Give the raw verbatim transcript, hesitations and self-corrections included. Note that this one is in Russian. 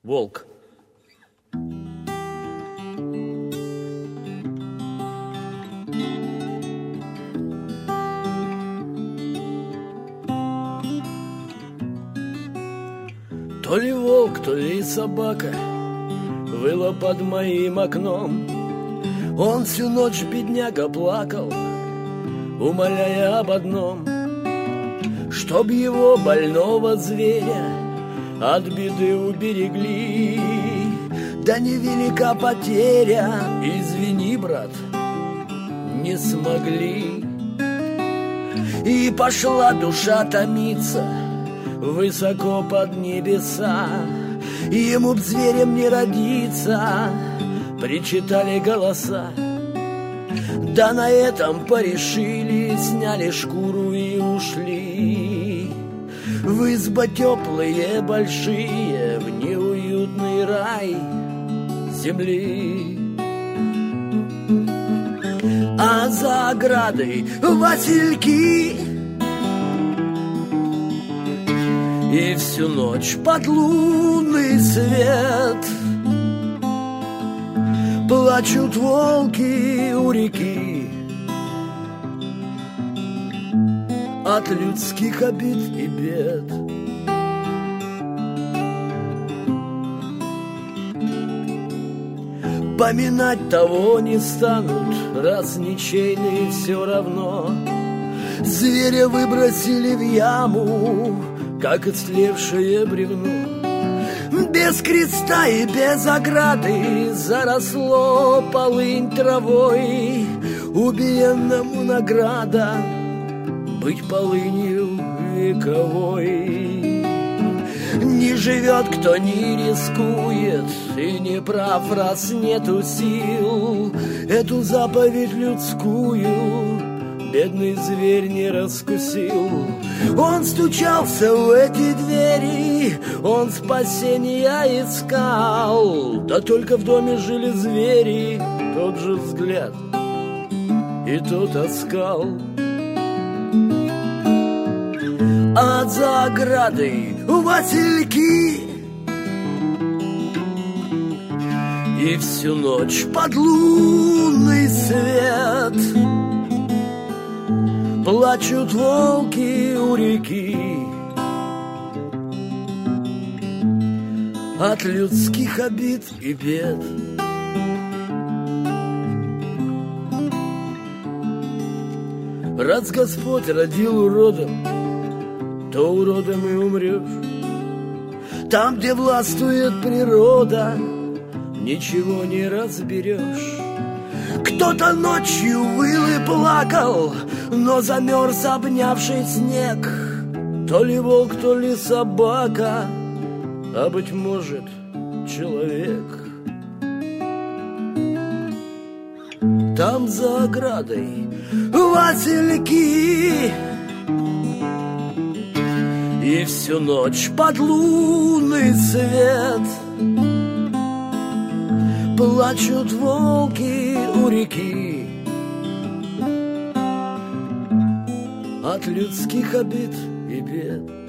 Волк. То ли волк, то ли собака выла под моим окном. Он всю ночь, бедняга, плакал, умоляя об одном: чтоб его больного зверя от беды уберегли. Да невелика потеря, извини, брат, не смогли. И пошла душа томиться высоко под небеса. Ему б зверем не родиться, причитали голоса. Да на этом порешили, сняли шкуру и ушли в избы теплые, большие, в неуютный рай земли. А за оградой васильки, и всю ночь под лунный свет плачут волки у реки от людских обид и бед. Поминать того не станут, раз ничейные все равно. Зверя выбросили в яму, как истлевшее бревно. Без креста и без ограды заросло полынь травой. Убиенному награда быть полынью вековой. Не живет, кто не рискует, и не прав, раз нету сил. Эту заповедь людскую бедный зверь не раскусил. Он стучался в эти двери, он спасения искал. Да только в доме жили звери, тот же взгляд и тот оскал. А за оградой васильки, и всю ночь под лунный свет плачут волки у реки от людских обид и бед. Раз Господь родил уродом, то уродом и умрешь. Там, где властвует природа, ничего не разберешь. Кто-то ночью выл и плакал, но замерз обнявший снег. То ли волк, то ли собака, а быть может, человек. Там за оградой васильки, и всю ночь под лунный свет плачут волки у реки от людских обид и бед.